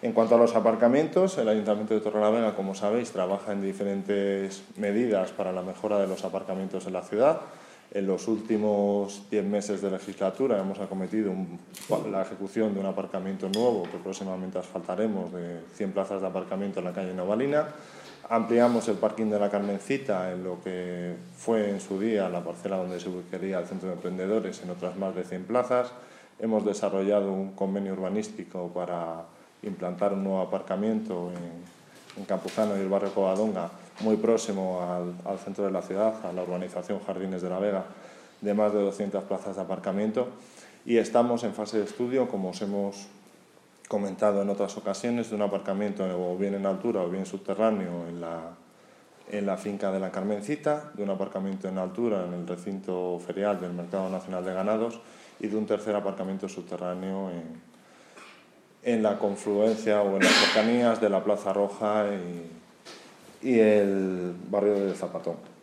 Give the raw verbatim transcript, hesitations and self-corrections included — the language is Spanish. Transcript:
En cuanto a los aparcamientos, el Ayuntamiento de Torrelavega, como sabéis, trabaja en diferentes medidas para la mejora de los aparcamientos en la ciudad. En los últimos diez meses de legislatura hemos acometido un, la ejecución de un aparcamiento nuevo que próximamente asfaltaremos de cien plazas de aparcamiento en la calle Novalina. Ampliamos el parking de la Carmencita en lo que fue en su día la parcela donde se ubicaría el centro de emprendedores en otras más de cien plazas. Hemos desarrollado un convenio urbanístico para implantar un nuevo aparcamiento en, en Campuzano y el barrio Covadonga, muy próximo al, al centro de la ciudad, a la urbanización Jardines de la Vega, de más de doscientas plazas de aparcamiento. Y estamos en fase de estudio, como os hemos comentado en otras ocasiones, de un aparcamiento o bien en altura o bien subterráneo en la, en la finca de la Carmencita, de un aparcamiento en altura en el recinto ferial del Mercado Nacional de Ganados y de un tercer aparcamiento subterráneo en, en la confluencia o en las cercanías de la Plaza Roja y, y el barrio de Zapatón.